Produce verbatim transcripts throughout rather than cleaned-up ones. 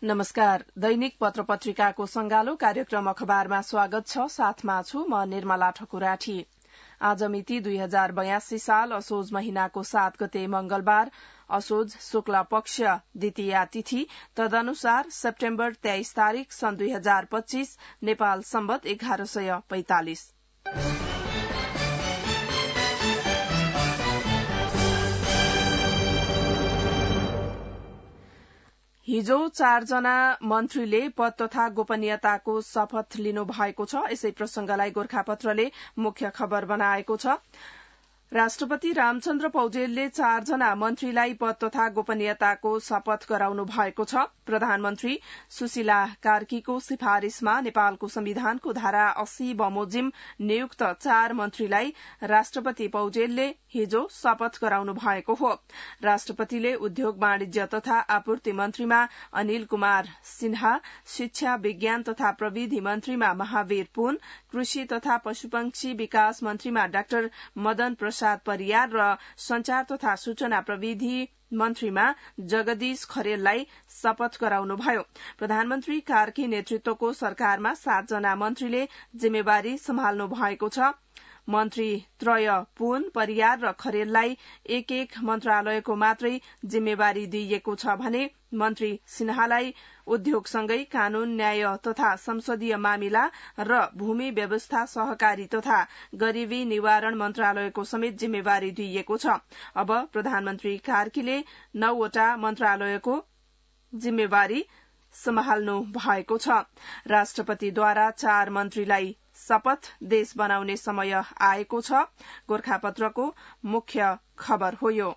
नमस्कार। दैनिक पत्र पत्रिकाको संगालो कार्यक्रम अखबारमा स्वागत छ। साथमा छु म निर्मला ठकुराठी। आज मिति दुई हजार बयासी साल असोज महिनाको सात गते मंगलबार, असोज शुक्ल पक्ष द्वितीया तिथि, तदनुसार सेप्टेम्बर तेइस तारीक सन् दुई हजार पच्चीस, नेपाल सम्वत एघार सय पैंतालिस। हिजो चारजना मन्त्रीले पद तथा गोपनीयताको शपथ लिनु भएको छ। यसै प्रसंगलाई गोरखापत्रले मुख्य खबर बनाएको छ। राष्ट्रपति रामचन्द्र पौडेलले चारजना मन्त्रीलाई पद तथा गोपनीयताको शपथ गराउनु भएको छ। प्रधानमन्त्री सुशीला कार्कीको सिफारिशमा नेपालको संविधानको धारा अस्सी बमोजिम नियुक्त चार मन्त्रीलाई राष्ट्रपति पौडेलले हिजो शपथ गराउनु भएको हो। राष्ट्रपतिले उद्योग वाणिज्य तथा आपूर्ति मन्त्रीमा अनिल कुमार सिन्हा, शिक्षा विज्ञान तथा प्रविधि मन्त्रीमा महावीर पुन, कृषि तथा पशुपक्षी विकास मन्त्रीमा डाक्टर मदन प्रसाद परियार र संचार तथा सूचना प्रविधि मन्त्रीमा जगदीश खरेललाई शपथ गराउनुभयो। प्रधानमन्त्री कार्की नेतृत्वको सरकारमा सातजना मन्त्रीले जिम्मेवारी सम्हाल्नु भएको छ। मन्त्री त्रय पुन, परियार र खरेललाई एक एक मन्त्रालयको मात्रै जिम्मेवारी दिइएको छ भने मन्त्री सिन्हालाई उद्योगसँगै कानून, न्याय तथा संसदीय मामिला र भूमि व्यवस्था, सहकारी तथा गरीबी निवारण मन्त्रालयको समेत जिम्मेवारी दिइएको छ। अब प्रधानमन्त्री कार्कीले नौवटा मन्त्रालयको जिम्मेवारी सम्हाल्नु भएको छ। राष्ट्रपतिद्वारा चार मन्त्रीलाई शपथ देश बनाउने समय आएको छ। गोरखापत्रको मुख्य खबर हो यो।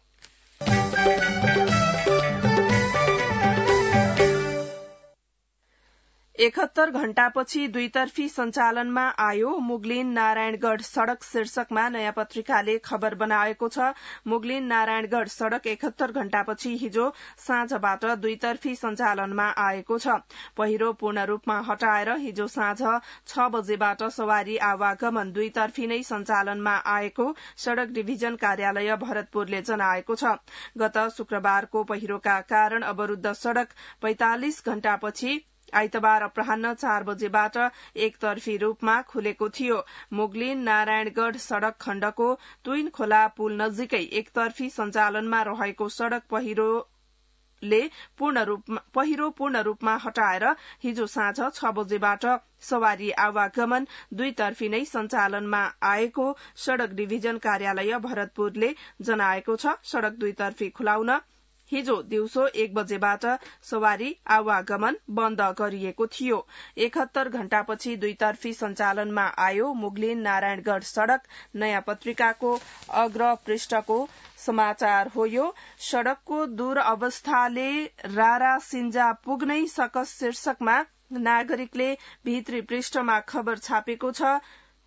एकहत्तर घण्टापछि दुईतर्फी सञ्चालनमा आयो मुगलिन नारायणगढ़ सड़क शीर्षकमा नयाँ पत्रिकाले खबर बनाएको छ। मुगलिन नारायणगढ़ सड़क एकहत्तर घण्टापछि हिजो साँझबाट दुईतर्फी सञ्चालनमा आएको छ। पहिरो पूर्ण रूपमा हटाएर हिजो साँझ छ बजेबाट सवारी आवागमन दुईतर्फी नै सञ्चालनमा आएको सड़क डिभिजन कार्यालय भरतपुरले जनाएको छ। गत शुक्रबारको पहिरोका कारण अवरूद्ध सड़क पैंतालिस घण्टापछि आइतबार अपराह्न चार बजेबाट एकतर्फी रूपमा खुलेको थियो। मुगलिन नारायणगढ़ सड़क खण्डको तुइन खोला पुल नजिकै एकतर्फी सञ्चालनमा रहेको सड़क पहिरोले पूर्ण रूपमा पहिरो पूर्ण रूपमा हटाएर हिजो साँझ छ बजेबाट सवारी आवागमन दुईतर्फी नै सञ्चालनमा आएको सड़क डिभिजन कार्यालय भरतपुरले जनाएको छ। सड़क दुईतर्फी खुलाउन हिजो दिउँसो एक बजेबाट सवारी आवागमन बन्द गरिएको थियो। एकहत्तर घण्टापछि दुईतर्फी सञ्चालनमा आयो मुगलिन नारायणगढ़ सड़क। नयाँ पत्रिकाको अग्र पृष्ठको समाचार हो यो। सड़कको दुरअवस्थाले रारा सिन्जा पुग्नै सकस शीर्षकमा नागरिकले भित्री पृष्ठमा खबर छापेको छ।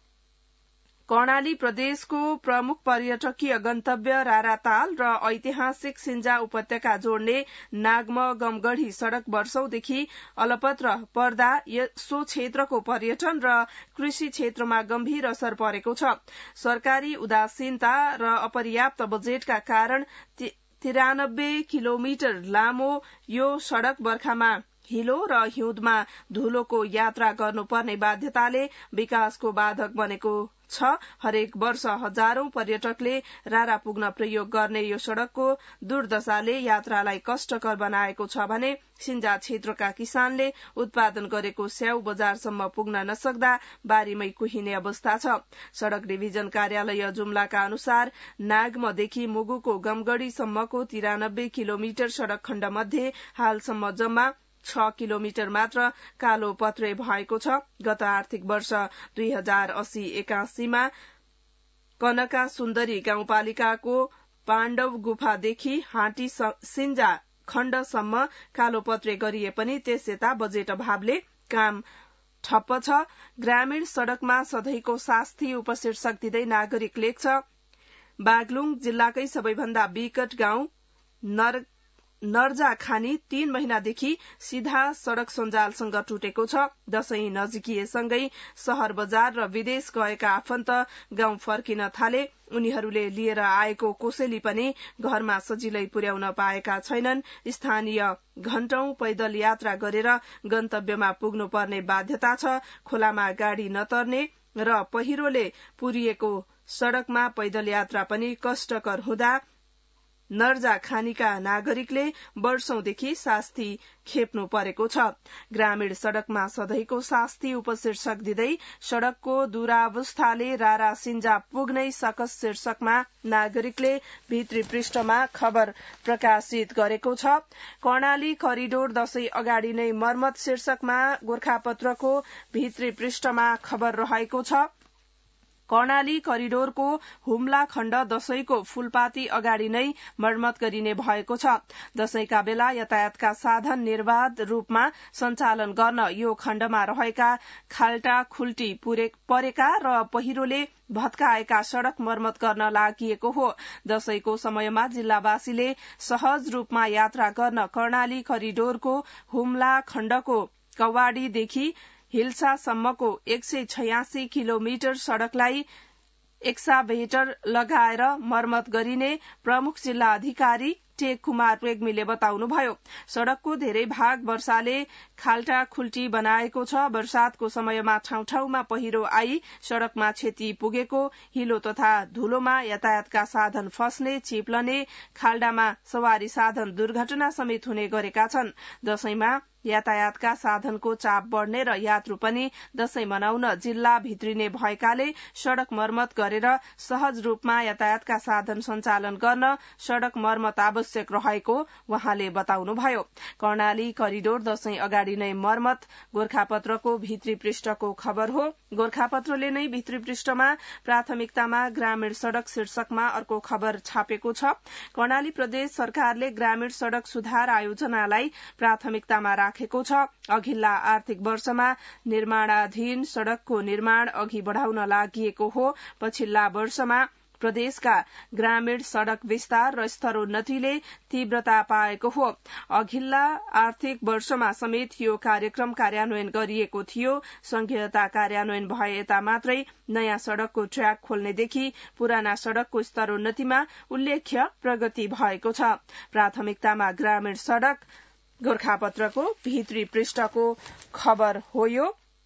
कर्णाली प्रदेशको प्रमुख पर्यटकीय गन्तव्य राराताल र ऐतिहासिक सिन्जा उपत्यका जोड्ने नागम गमगढ़ी सड़क वर्षौंदेखि अलपत्र पर्दा सो क्षेत्रको पर्यटन र कृषि क्षेत्रमा गम्भीर असर परेको छ। सरकारी उदासीनता र अपर्याप्त बजेटका कारण तिरानब्बे किलोमिटर लामो यो सड़क बर्खामा हिलो र हिउँदमा धुलोको यात्रा गर्नुपर्ने बाध्यताले विकासको बाधक बनेको छ। हरेक वर्ष हजारौं पर्यटकले रारा पुग्न प्रयोग गर्ने यो सड़कको दुर्दशाले यात्रालाई कष्टकर बनाएको छ भने सिन्जा क्षेत्रका किसानले उत्पादन गरेको स्याउ बजारसम्म पुग्न नसक्दा बारीमै कुहिने अवस्था छ। सड़क डिभिजन कार्यालय जुम्लाका अनुसार नागमदेखि मुगुको गमगढ़ीसम्मको तिरानब्बे किलोमिटर सड़क खण्ड मध्ये हालसम्म जम्मा छ किलोमिटर मात्र कालो पत्रे भएको छ। गत आर्थिक वर्ष दुई हजार अस्सी एकासीमा कनका सुन्दरी गाउँपालिकाको पाण्डव गुफादेखि हाटी सिन्जा खण्डसम्म कालो पत्रे गरिए पनि त्यस यता बजेट अभावले काम ठप्प छ। ग्रामीण सड़कमा सधैँको शास्ति उपशीर्षक दिँदै नागरिक लेख्छ, बागलुङ जिल्लाकै सबैभन्दा विकट गाउँ नर नर्जा खानी तीन महिनादेखि सीधा सड़क सञ्जालसँग टुटेको छ। दशैं नजिकिएसँगै शहर बजार र विदेश गएका आफन्त गाउँ फर्किन थाले। उनीहरूले लिएर आएको कोसेली पनि घरमा सजिलै पुर्याउन पाएका छैनन्। स्थानीय घण्टौं पैदल यात्रा गरेर गन्तव्यमा पुग्नुपर्ने बाध्यता छ। खोलामा गाड़ी नतर्ने र पहिरोले पुरिएको सड़कमा पैदल यात्रा पनि कष्टकर हुँदा नर्जा खानीका नागरिकले वर्षौंदेखि शास्ति खेप्नु परेको छ। ग्रामीण सड़कमा सधैँको शास्ति उपशीर्षक दिँदै सड़कको दुरावस्थाले रारा सिन्जा पुग्नै सकस शीर्षकमा नागरिकले भित्री पृष्ठमा खबर प्रकाशित गरेको छ। कर्णाली करिडोर दशैं अगाडि नै मर्मत शीर्षकमा गोरखापत्रको भित्री पृष्ठमा खबर रहेको छ। कर्णाली करिडोरको हुम्ला खण्ड दशैंको फूलपाती अगाडि नै मर्मत गरिने भएको छ। दशैंका बेला यातायातका साधन निर्बाध रूपमा सञ्चालन गर्न यो खण्डमा रहेका खाल्टा खुल्टी परेका र पहिरोले भत्काएका सड़क मर्मत गर्न लागिएको हो। दशैंको समयमा जिल्लावासीले सहज रूपमा यात्रा गर्न कर्णाली करिडोरको हुम्ला खण्डको कवाडीदेखि हिल्सासम्मको एक सय छयासी किलोमिटर सड़कलाई एक्साभेटर लगाएर मर्मत गरिने प्रमुख जिल्ला अधिकारी टेक कुमार रेग्मीले बताउनुभयो। सड़कको धेरै भाग वर्षाले खाल्टा खुल्टी बनाएको छ। वर्षातको समयमा ठाउँ ठाउँमा पहिरो आई सड़कमा क्षति पुगेको, हिलो तथा धुलोमा यातायातका साधन फस्ने, चिप्लने, खाल्डामा सवारी साधन दुर्घटना समेत हुने गरेका छन्। दशैंमा यातायातका साधनको चाप बढ़ने र यात्रु पनि दशैं मनाउन जिल्ला भित्रिने भएकाले सड़क मर्मत गरेर सहज रूपमा यातायातका साधन सञ्चालन गर्न सड़क मर्मत आवश्यक रहेको वहाँले बताउनुभयो। कर्णाली करिडोर दशैं अगाडि नै मर्मत गोरखापत्रको भित्री पृष्ठको खबर हो। गोरखापत्रले नै भित्री पृष्ठमा प्राथमिकतामा ग्रामीण सड़क शीर्षकमा अर्को खबर छापेको छ। कर्णाली प्रदेश सरकारले ग्रामीण सड़क सुधार आयोजनालाई प्राथमिकतामा राखेको छ। अघिल्ला आर्थिक वर्षमा निर्माणाधीन सड़कको निर्माण अघि बढ़ाउन लागिएको हो। पछिल्ला वर्षमा प्रदेशका ग्रामीण सड़क विस्तार र स्तरोन्नतिले तीव्रता पाएको हो। अघिल्ला आर्थिक वर्षमा समेत यो कार्यक्रम कार्यान्वयन गरिएको थियो। संघीयता कार्यान्वयन भए यता मात्रै नयाँ सड़कको ट्र्याक खोल्नेदेखि पुराना सड़कको स्तरोन्नतिमा उल्लेख्य प्रगति भएको छ। प्राथमिकतामा ग्रामीण सड़क गोरखापत्रको भित्री पृष्ठको खबर हो यो।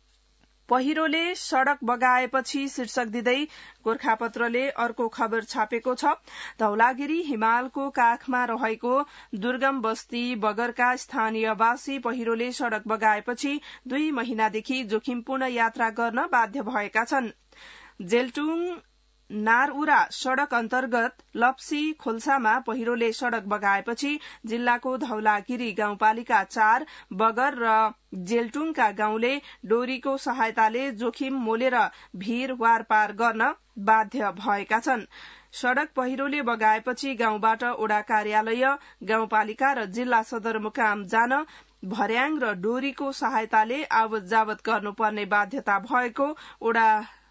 पहिरोले सड़क बगाएपछि शीर्षक दिँदै गोरखापत्रले अर्को खबर छापेको छ। धौलागिरी हिमालको काखमा रहेको दुर्गम बस्ती बगरका स्थानीयवासी पहिरोले सड़क बगाएपछि दुई महिनादेखि जोखिमपूर्ण यात्रा गर्न बाध्य भएका छन्। जेलटुङ नारउरा सड़क अन्तर्गत लप्सी खोल्सामा पहिरोले सड़क बगाएपछि जिल्लाको धौलागिरी गाउँपालिका चार, बगर र जेलटुङका गाउँले डोरीको सहायताले जोखिम मोलेर भीर वारपार गर्न बाध्य भएका छन्। सड़क पहिरोले बगाएपछि गाउँबाट ओडा कार्यालय, गाउँपालिका र जिल्ला सदरमुकाम जान भर्याङ र डोरीको सहायताले आवत जावत गर्नुपर्ने बाध्यता भएको ओडा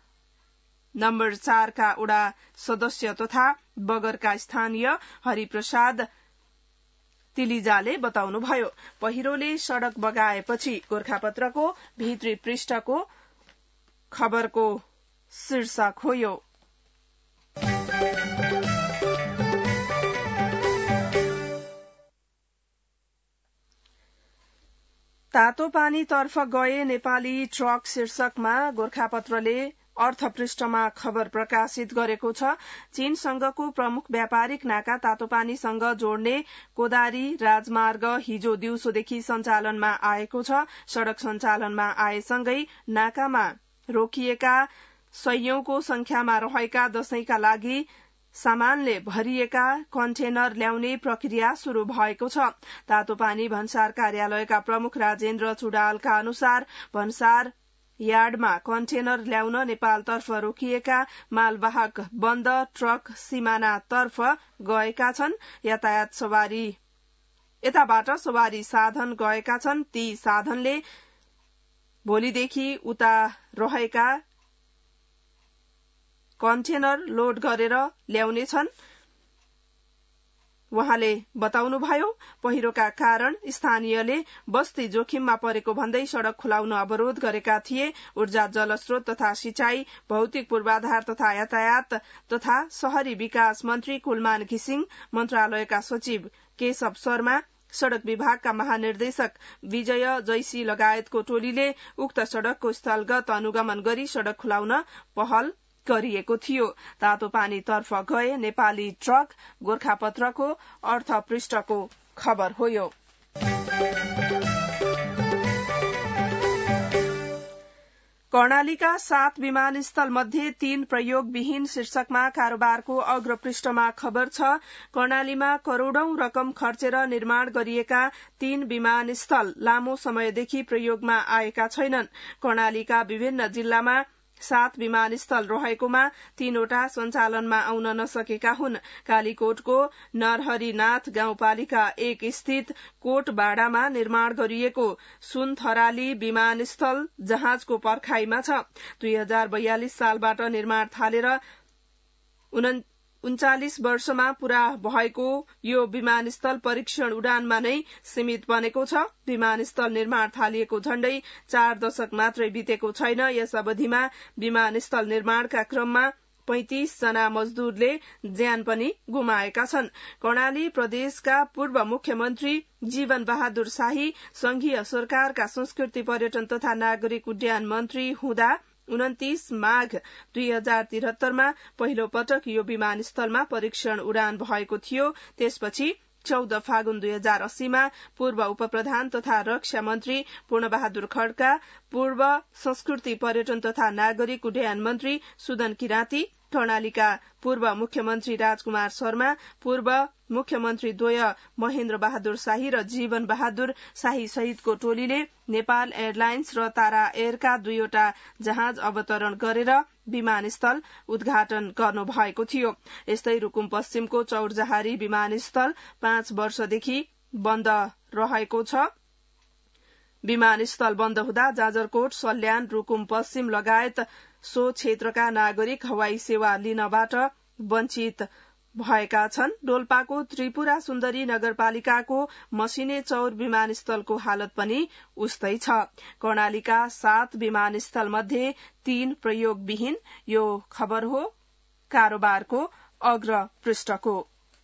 नम्बर चार का ओडा सदस्य तथा बगरका स्थानीय हरिप्रसाद तिलिजाले बताउनुभयो। पहिरोले सड़क बगाएपछि गोरखापत्रको भित्री पृष्ठको खबरको शीर्षक हो यो। तातो पानीतर्फ गए नेपाली ट्रक शीर्षकमा गोरखापत्रले अर्थ पृष्ठमा खबर प्रकाशित गरेको छ। चीनसँगको प्रमुख व्यापारिक नाका तातोपानीसँग जोड्ने कोदारी राजमार्ग हिजो दिउँसोदेखि सञ्चालनमा आएको छ। सड़क सञ्चालनमा आएसँगै नाकामा रोकिएका सयौंको संख्यामा रहेका दशैंका लागि सामानले भरिएका कन्टेनर ल्याउने प्रक्रिया शुरू भएको छ। तातोपानी भन्सार कार्यालयका प्रमुख राजेन्द्र चुडालका अनुसार भन्सार यार्डमा कन्टेनर ल्याउन नेपालतर्फ रोकिएका मालवाहक बन्द ट्रक सिमानातर्फ गएका छन्। यातायात सवारी यताबाट सवारी साधन गएका छन्। ती साधनले भोलिदेखि उता रहेका कन्टेनर लोड गरेर ल्याउनेछन्। उहाँले बताउनुभयो पहिरोका कारण स्थानीयले बस्ती जोखिममा परेको भन्दै सड़क खुलाउन अवरोध गरेका थिए। ऊर्जा, जलस्रोत तथा सिंचाई, भौतिक पूर्वाधार तथा यातायात तथा शहरी विकास मन्त्री कुलमान घिसिङ, मन्त्रालयका सचिव केशव शर्मा, सड़क विभागका महानिर्देशक विजय जैसी लगायतको टोलीले उक्त सड़कको स्थलगत अनुगमन गरी सड़क खुलाउन पहल गरिएको थियो। तातो पानीतर्फ गए नेपाली ट्रक गोरखापत्रको अर्थ पृष्ठको खबर हो यो। कर्णालीका सात विमानस्थल मध्ये तीन प्रयोगविहीन शीर्षकमा कारोबारको अग्रपृष्ठमा खबर छ। कर्णालीमा करोड़ौं रकम खर्चेर निर्माण गरिएका तीन विमानस्थल लामो समयदेखि प्रयोगमा आएका छैनन्। कर्णालीका विभिन्न जिल्लामा सात विमानस्थल रहेकोमा तीनवटा सञ्चालनमा आउन नसकेका हुन्। कालीकोटको नरहरिनाथ गाउँपालिका एक स्थित कोटबाडामा निर्माण गरिएको सुनथराली विमानस्थल जहाजको पर्खाईमा छ। दुई हजार बयालिस सालबाट निर्माण थालेर उन्चालिस वर्षमा पूरा भएको यो विमानस्थल परीक्षण उडानमा नै सीमित बनेको छ। विमानस्थल निर्माण थालिएको झण्डै चार दशक मात्रै बितेको छैन। यस अवधिमा विमानस्थल निर्माणका क्रममा पैंतिस जना मजदूरले ज्यान पनि गुमाएका छन्। कर्णाली प्रदेशका पूर्व मुख्यमन्त्री जीवन बहादुर शाही संघीय सरकारका संस्कृति, पर्यटन तथा नागरिक उड्डयन मन्त्री हुँदा उन्तीस माघ दुई हजार त्रिहत्तरमा पहिलो पटक यो विमानस्थलमा परीक्षण उडान भएको थियो। त्यसपछि चौध फागुन दुई हजार अस्सीमा पूर्व उप प्रधान तथा रक्षा मन्त्री पूर्णबहादुर खड्का, पूर्व संस्कृति, पर्यटन तथा नागरिक उड्डयन मन्त्री सुदन किराँती, कर्णालीका पूर्व मुख्यमन्त्री राजकुमार शर्मा, पूर्व मुख्यमन्त्री द्वय महेन्द्र बहादुर शाही र जीवन बहादुर शाही सहितको टोलीले नेपाल एयरलाइन्स र तारा एयरका दुईवटा जहाज अवतरण गरेर विमानस्थल उद्घाटन गर्नु भएको थियो। यस्तै रुकुम पश्चिमको चौरजहारी विमानस्थल पाँच वर्षदेखि बन्द रहेको छ। विमानस्थल बन्द हुँदा जाजरकोट, सल्यान, रुकुम पश्चिम लगायत सो क्षेत्रका नागरिक हवाई सेवा लिनबाट वञ्चित भएका छन्। डोल्पाको त्रिपुरा सुन्दरी नगरपालिकाको मसिने चौर विमानस्थलको हालत पनि उस्तै छ। कर्णालीका सात विमानस्थल मध्ये तीन प्रयोगविहीन। यो खबर हो कारोबारको अग्र पृष्ठको।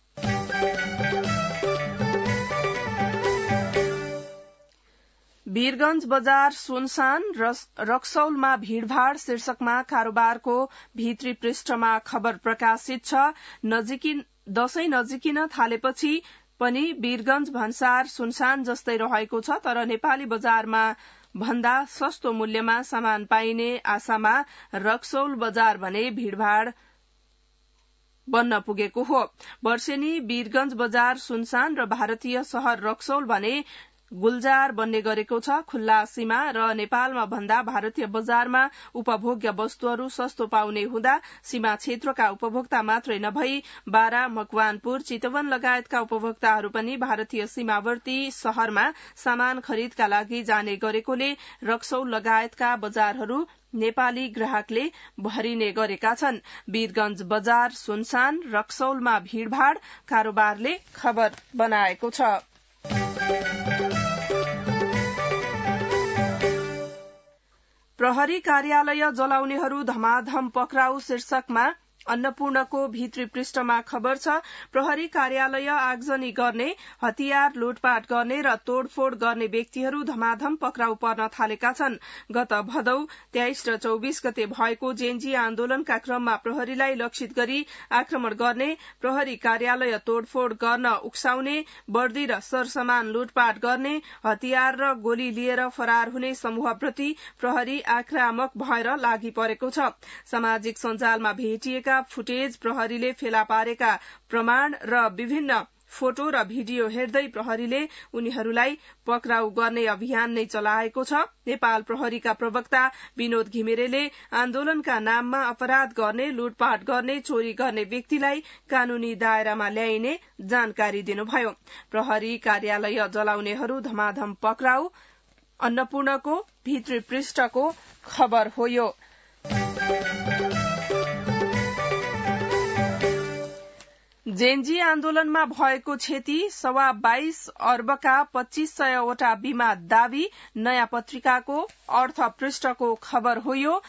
वीरगंज बजार सुनसान, रक्सौलमा भीड़भाड़ शीर्षकमा कारोबारको भित्री पृष्ठमा खबर प्रकाशित छ। नजिकिन दशैं नजिकिन थालेपछि पनि वीरगंज भन्सार सुनसान जस्तै रहेको छ। तर नेपाली बजारमा भन्दा सस्तो मूल्यमा सामान पाइने आशामा रक्सौल बजार भने भीड़भाड़ बन्न पुगेको हो। वर्षेनी वीरगंज बजार सुनसान र भारतीय शहर रक्सौल भने गुलजार बन्ने गरेको छ। खुल्ला सीमा र नेपालमा भन्दा भारतीय बजारमा उपभोग्य वस्तुहरू सस्तो पाउने हुँदा सीमा क्षेत्रका उपभोक्ता मात्रै नभई बारा, मकवानपुर, चितवन लगायतका उपभोक्ताहरू पनि भारतीय सीमावर्ती शहरमा सामान खरिदका लागि जाने गरेकोले रक्सौल लगायतका बजारहरू नेपाली ग्राहकले भरिने गरेका छन्। वीरगंज बजार सुनसान, रक्सौलमा भीड़भाड़ कारोबारले खबर बनाएको छ। प्रहरी कार्यालय जलाउनेहरू धमाधम पक्राउ शीर्षकमा अन्नपूर्णको भित्री पृष्ठमा खबर छ। प्रहरी कार्यालय आगजनी गर्ने, हतियार लुटपाट गर्ने र तोड़फोड़ गर्ने व्यक्तिहरू धमाधम पक्राउ पर्न थालेका छन्। गत भदौ तेइस र चौबीस गते भएको जेनजी आन्दोलनका क्रममा प्रहरीलाई लक्षित गरी आक्रमण गर्ने, प्रहरी कार्यालय तोड़फोड़ गर्न उक्साउने, वर्दी र सरसामान लुटपाट गर्ने, हतियार र गोली लिएर फरार हुने समूहप्रति प्रहरी आक्रामक भएर लागि परेको छ। सामाजिक सञ्जालमा भेटिएका फुटेज, प्रहरीले फेला पारेका प्रमाण र विभिन्न फोटो र भिडियो हेर्दै प्रहरीले उनीहरूलाई पक्राउ गर्ने अभियान नै चलाएको छ। नेपाल प्रहरीका प्रवक्ता विनोद घिमिरेले आन्दोलनका नाममा अपराध गर्ने, लुटपाट गर्ने, चोरी गर्ने व्यक्तिलाई कानूनी दायरामा ल्याइने जानकारी दिनुभयो। प्रहरी कार्यालय जलाउनेहरू धमाधम पक्राउ अन्नपूर्णको भित्री पृष्ठको खबर हो यो। जेएनजी आन्दोलनमा भएको क्षति सवा बाइस अर्बका पच्चीस सयवटा बीमा दावी नयाँ पत्रिकाको अर्थ पृष्ठको खबर हो यो।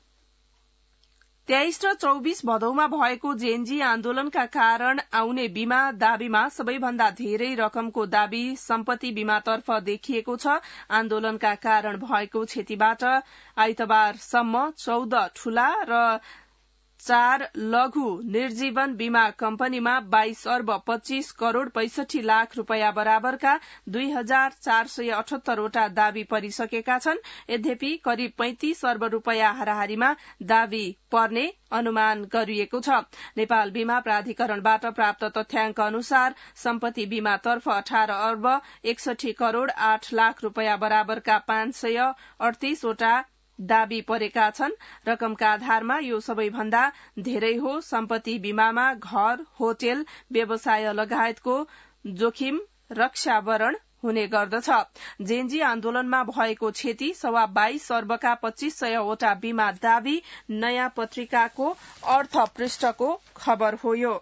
तेइस र चौबीस भदौमा भएको जेएनजी आन्दोलनका कारण आउने बीमा दावीमा सबैभन्दा धेरै रकमको दावी सम्पत्ति बीमातर्फ देखिएको छ। आन्दोलनका कारण भएको क्षतिबाट आइतबारसम्म चौध ठूला र चार लघु निर्जीवन बीमा कम्पनीमा बाइस अर्ब पच्चीस करोड़ पैंसठी लाख रूपियाँ बराबरका दुई हजार चार सय अठहत्तरवटा दावी परिसकेका छन्। यद्यपि करिब पैंतिस अर्ब रूपियाँ हाराहारीमा दावी पर्ने अनुमान गरिएको छ। नेपाल बीमा प्राधिकरणबाट प्राप्त तथ्याङ्क अनुसार सम्पत्ति बीमातर्फ अठार अर्ब एकसठी करोड़ आठ लाख रूपियाँ बराबरका पाँच सय अडतीसवटा दावी परेका छन्। रकमका आधारमा यो सबैभन्दा धेरै हो। सम्पत्ति बीमामा घर, होटेल, व्यवसाय लगायतको जोखिम रक्षावरण हुने गर्दछ। जेएनजी आन्दोलनमा भएको क्षति सवा बाइस अर्बका पच्चीस सयवटा बीमा दावी नयाँ पत्रिकाको अर्थ पृष्ठको खबर हो यो।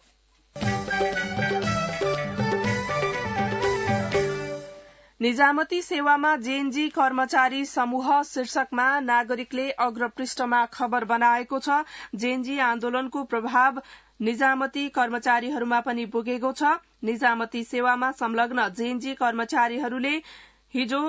निजामती सेवामा जेएनजी कर्मचारी समूह शीर्षकमा नागरिकले अग्रपृष्ठमा खबर बनाएको छ। जेएनजी आन्दोलनको प्रभाव निजामती कर्मचारीहरूमा पनि पुगेको छ। निजामती सेवामा संलग्न जेएनजी कर्मचारीहरूले हिजो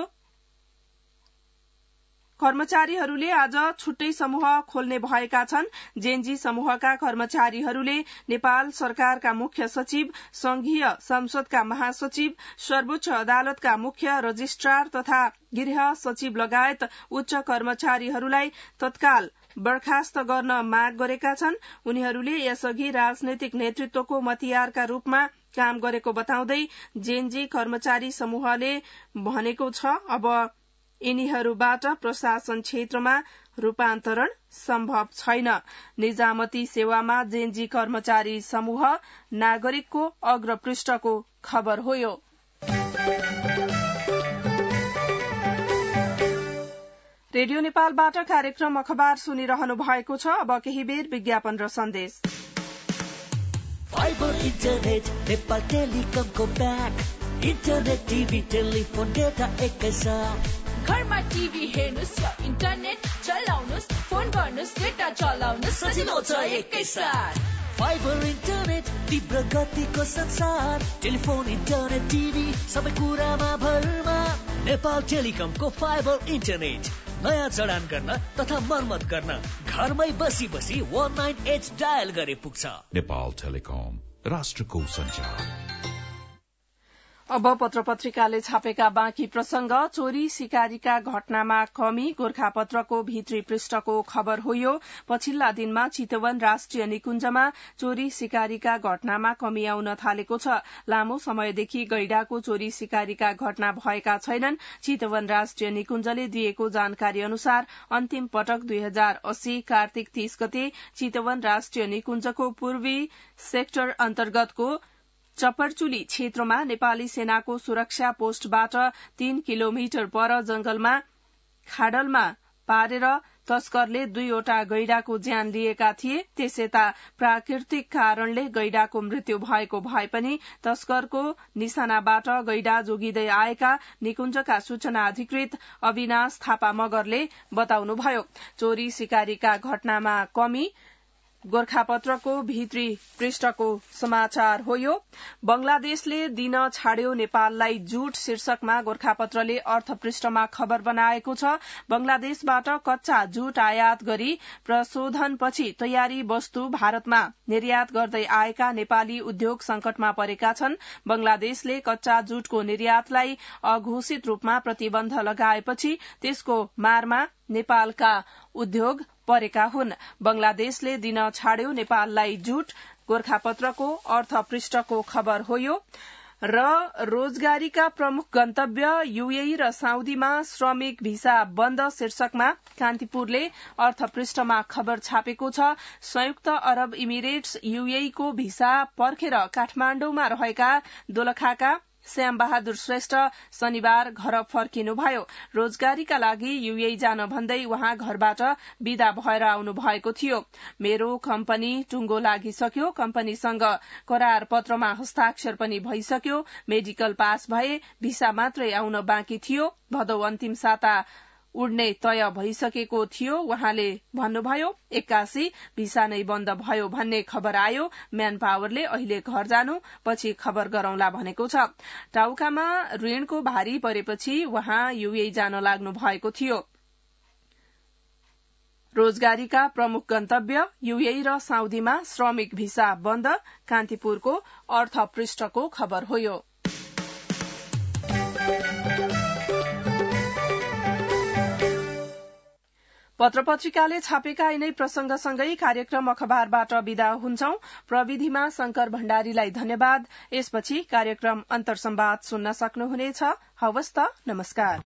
कर्मचारीहरूले आज छुट्टै समूह खोल्ने भएका छन्। जेएनजी समूहका कर्मचारीहरूले नेपाल सरकारका मुख्य सचिव, संघीय संसदका महासचिव, सर्वोच्च अदालतका मुख्य रजिस्ट्रार तथा गृह सचिव लगायत उच्च कर्मचारीहरूलाई तत्काल बर्खास्त गर्न माग गरेका छन्। उनीहरूले यसअघि राजनैतिक नेतृत्वको मतियारका रूपमा काम गरेको बताउँदै जेएनजी कर्मचारी समूहले भनेको छ अब यिनीहरूबाट प्रशासन क्षेत्रमा रूपान्तरण सम्भव छैन। निजामती सेवामा जेएनजी कर्मचारी समूह नागरिकको अग्रपृष्ठको खबर हो यो। रेडियो नेपालबाट कार्यक्रम अखबार सुनिरहनु भएको छ। अब केही बेर विज्ञापन र सन्देश। फाइबर इन्टरनेट नेपाल टेलिकमको ब्याक इन्टरनेट टिभी टेलिफोन डेटा एकैसाथ घरमा टिभी हेर्नुस् या इन्टरनेट चलाउनुस्, फोन गर्नुस्, डेटा चलाउनुस्, सजिलो छ एकैसाथ। फाइबर इन्टरनेट तीव्र गतिको संसार, टेलिफोन, इन्टरनेट, टिभी सबै कुरामा भरमा। नेपाल टेलिकमको फाइबर इन्टरनेट नयाँ जडान गर्न तथा मर्मत गर्न घरमै बसी बसी वन नाइन एट डायल गरे पुग्छ। नेपाल टेलिकम, राष्ट्रको सञ्चार। अब पत्र पत्रिकाले छापेका बाँकी प्रसंग। चोरी सिकारीका घटनामा कमी गोरखापत्रको भित्री पृष्ठको खबर हो यो। पछिल्ला दिनमा चितवन राष्ट्रिय निकुञ्जमा चोरी सिकारीका घटनामा कमी आउन थालेको छ। लामो समयदेखि गैंडाको चोरी सिकारीका घटना भएका छैनन्। चितवन राष्ट्रिय निकुञ्जले दिएको जानकारी अनुसार अन्तिम पटक दुई हजार अस्सी कार्तिक तीस गते चितवन राष्ट्रिय निकुञ्जको पूर्वी सेक्टर अन्तर्गतको चपरचुली क्षेत्रमा नेपाली सेनाको सुरक्षा पोस्टबाट तीन किलोमिटर पर जंगलमा खाडलमा पारेर तस्करले दुईवटा गैंडाको ज्यान लिएका थिए। त्यसयता प्राकृतिक कारणले गैंडाको मृत्यु भएको भए पनि तस्करको निशानाबाट गैंडा जोगिँदै आएका निकुञ्जका सूचना अधिकृत अविनाश थापा मगरले बताउनुभयो। चोरी सिकारीका घटनामा कमी गोरखापत्रको भित्री पृष्ठको समाचार हो यो। बंगलादेशले दिन छाड्यो नेपाललाई जूट शीर्षकमा गोरखापत्रले अर्थ पृष्ठमा खबर बनाएको छ। बंगलादेशबाट कच्चा जूट आयात गरी प्रशोधनपछि तयारी वस्तु भारतमा निर्यात गर्दै आएका नेपाली उद्योग संकटमा परेका छन्। बंगलादेशले कच्चा जूटको निर्यातलाई अघोषित रूपमा प्रतिबन्ध लगाएपछि त्यसको मारमा नेपालका उद्योग परेका हुन्। बंगलादेशले दिन छाड्यो नेपाललाई जूट गोरखापत्रको अर्थ पृष्ठको खबर हो यो। र रोजगारीका प्रमुख गन्तव्य यूएई र साउदीमा श्रमिक भिसा बन्द शीर्षकमा कान्तिपुरले अर्थ पृष्ठमा खबर छापेको छ। संयुक्त अरब इमिरेट्स यूएई को भिसा पर्खेर काठमाण्डुमा रहेका दोलखाका श्याम बहादुर श्रेष्ठ शनिबार घर फर्किनुभयो। रोजगारीका लागि यूएई जान भन्दै उहाँ घरबाट विदा भएर आउनु भएको थियो। मेरो कम्पनी टुंगो लागिसक्यो, कम्पनीसँग करार पत्रमा हस्ताक्षर पनि भइसक्यो, मेडिकल पास भए, भिसा मात्रै आउन बाँकी थियो, भदौ अन्तिम साता उड्ने तय भइसकेको थियो। उहाँले भन्नुभयो एक्कासी भिसा नै बन्द भयो भन्ने खबर आयो। म्यान पावरले अहिले घर जानु पछि खबर गरौंला भनेको छ। टाउकामा ऋणको भारी परेपछि उहाँ यूएई जान लाग्नु भएको थियो। रोजगारीका प्रमुख गन्तव्य यूएई र साउदीमा श्रमिक भिसा बन्द। कान्तिपुरको अर्थ पृष्ठको खबर हो यो। पत्र पत्रिकाले छापेका यिनै प्रसंगसँगै कार्यक्रम अखबारबाट विदा हुन्छौं। प्रविधिमा शंकर भण्डारीलाई धन्यवाद। यसपछि कार्यक्रम अन्तर्संवाद सुन्न सक्नुहुनेछ। हवस् त, नमस्कार।